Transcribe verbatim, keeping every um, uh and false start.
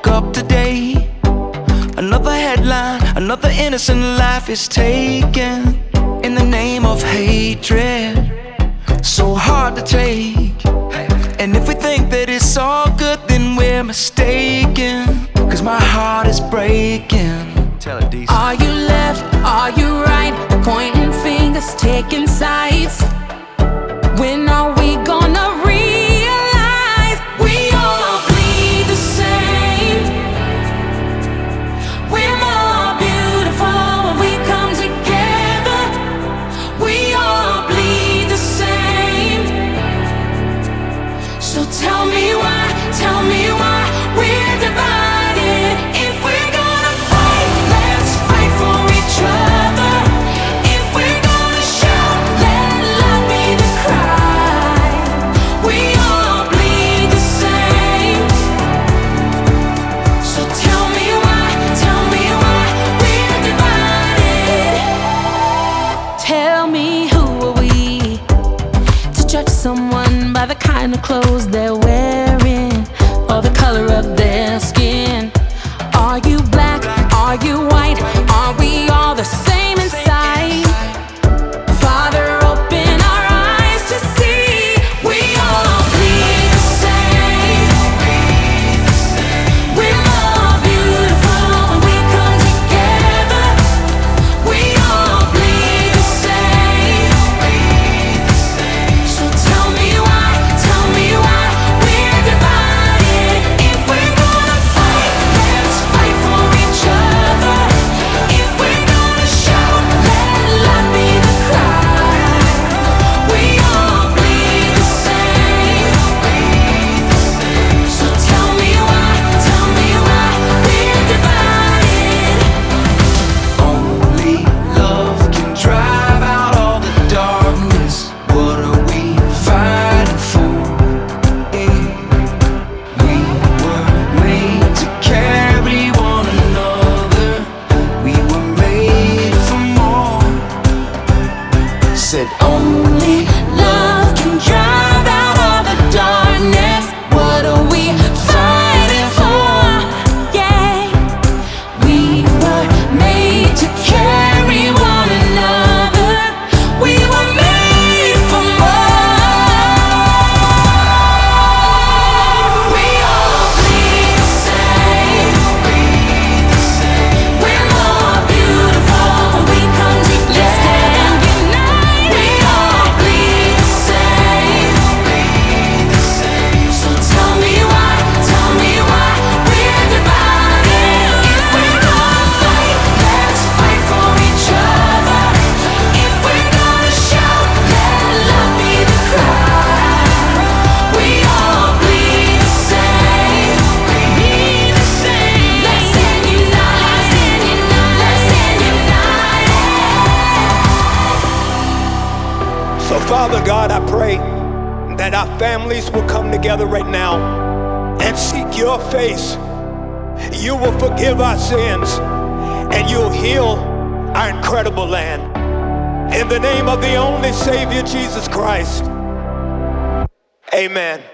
woke up today, another headline, another innocent life is taken in the name of hatred. So hard to take, and if we think that it's all good, then we're mistaken, cause my heart is breaking. Tell it, D C. Are you left? Are you right? Pointing fingers, taking sides. When are we gonna realize we all bleed the same? We're more beautiful when we come together. We all bleed the same. So tell me why, tell me why we're divided. If we're gonna fight, let's fight for each other. If we're gonna shout, let love be the cry. We all bleed the same. So tell me why, tell me why we're divided. Tell me, who are we to judge someone by the kind of clothes they're wearing or the color of their skin? Are you black? Are you white? Are we all the same inside? Father, open our eyes to see we all bleed the same. We're more beautiful when we come together. We all bleed the same. So tell me why, tell me why we're divided. If we're gonna fight, let's fight for each other. If we're gonna shout, let love be the cry. We all bleed the same. So tell me why, tell me why we're divided. Only love can drive out all the darkness. What are we fighting for? Eh, We were made to carry one another. We were made for more. Said Only love can drive out all the darkness. What are we fighting for? Yeah, we were made to carry one another. We were made for more. We all bleed the same. We're more beautiful when we come together. We all bleed the same. So tell me why, tell me why we're divided. If we're gonna fight, let's fight for each other. If we're gonna shout, let love be the cry. We all bleed the same. Bleed the same. Let's stand united. Let's stand united. So, Father God, I pray that our families will come together right now and seek your face. You will forgive our sins and you'll heal our incredible land. In the name of the only Savior, Jesus Christ. Amen.